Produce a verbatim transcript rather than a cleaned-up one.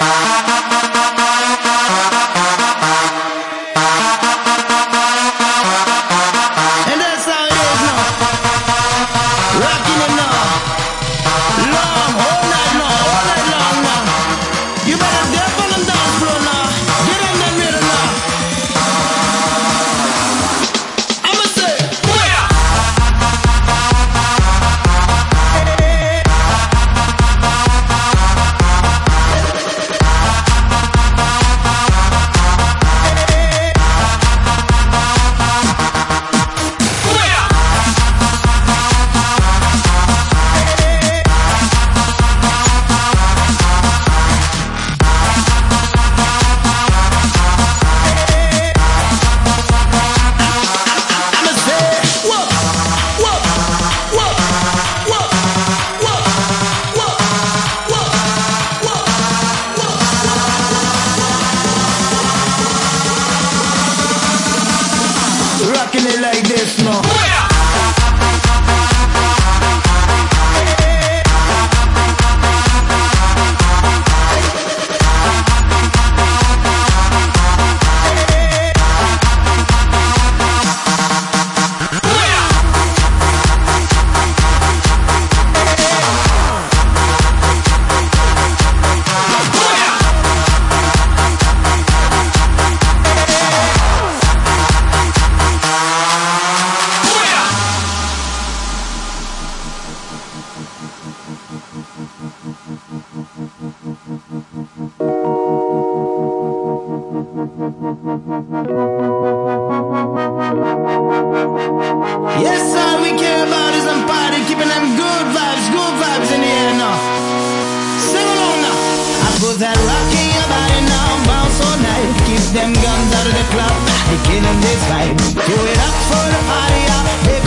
Rocking it like this, no. Yes, all we care about is them party, keeping them good vibes, good vibes in the air now. Sing along now. I put that rock in your body now, bounce all night. Keep them guns out of the club, they killing this vibe. Do it up for the party, yeah.